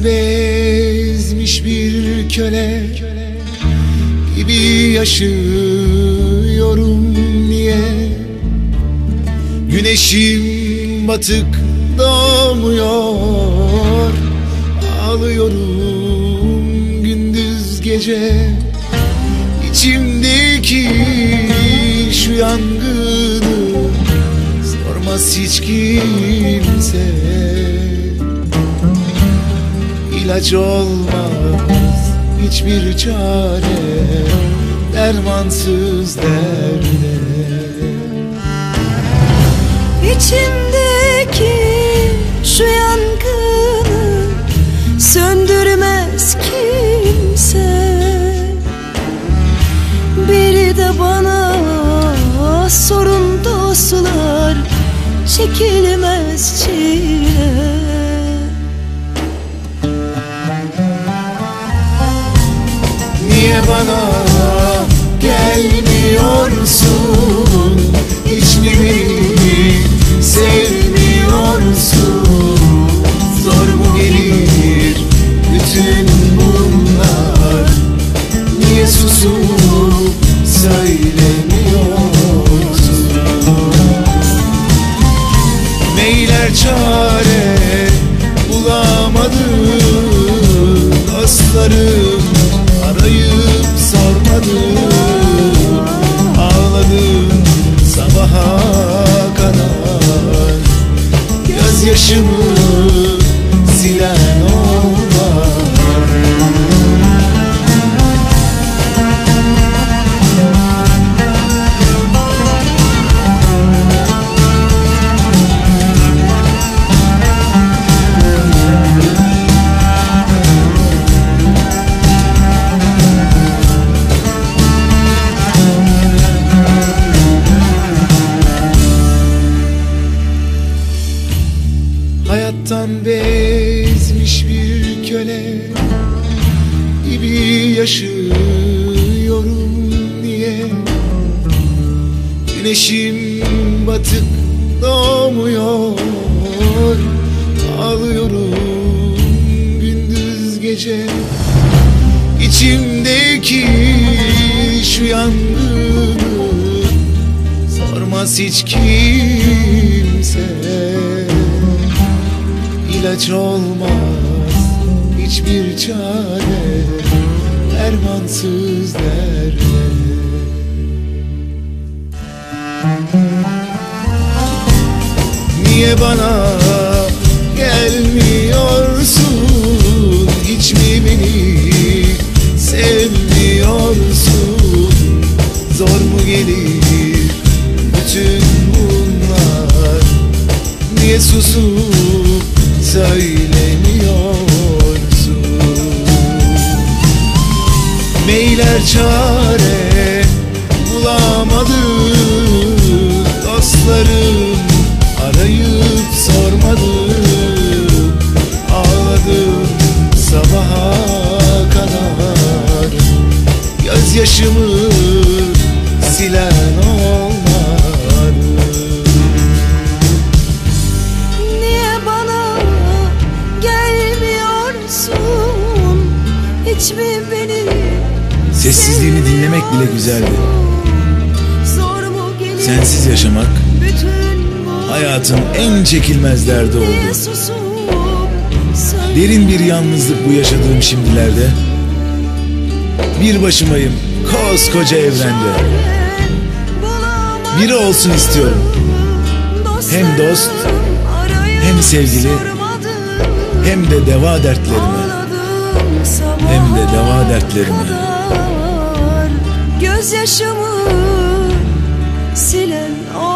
bezmiş bir köle gibi yaşıyorum niye? Güneşim batık doğmuyor, ağlıyorum gündüz gece. İçimdeki şu yangını sormaz hiç kimse. İlaç olmaz hiçbir çare, dermansız derde. İçimdeki şu yangını söndürmez kimse. Biri de bana sorun dostlar, çekilmez çile. Niye bana gelmiyorsun? Hiç mi beni sevmiyorsun? Zor mu gelir bütün bunlar? Niye susup söylemiyorsun? Neyler çare bulamadım, dostlarım arayıp sormadım. Ağladım sabaha kadar, gözyaşımı silen olmaz. Hayattan bezmiş bir köle gibi yaşıyorum niye? Güneşim batık doğmuyor, ağlıyorum gündüz gece. İçimdeki şu yangını sormaz hiç kimse. İlaç olmaz hiçbir çare, dermansız derde. Niye bana gelmiyorsun? Hiç mi beni sevmiyorsun? Zor mu gelir bütün bunlar? Niye susup söylemiyorsun? Neyler çare bulamadım, dostlarım arayıp sormadım. Ağladım sabaha kadar, gözyaşımı silen olmadı. Hiç mi beni sessizliğini dinlemek bile güzeldi. Sensiz yaşamak hayatın en çekilmez derdi oldu. Derin bir yalnızlık bu yaşadığım şimdilerde. Bir başımayım koskoca evrende. Biri olsun istiyorum, hem dost, hem sevgili, hem de deva dertlerime. Hem de deva dertlerime. Gözyaşımı silen o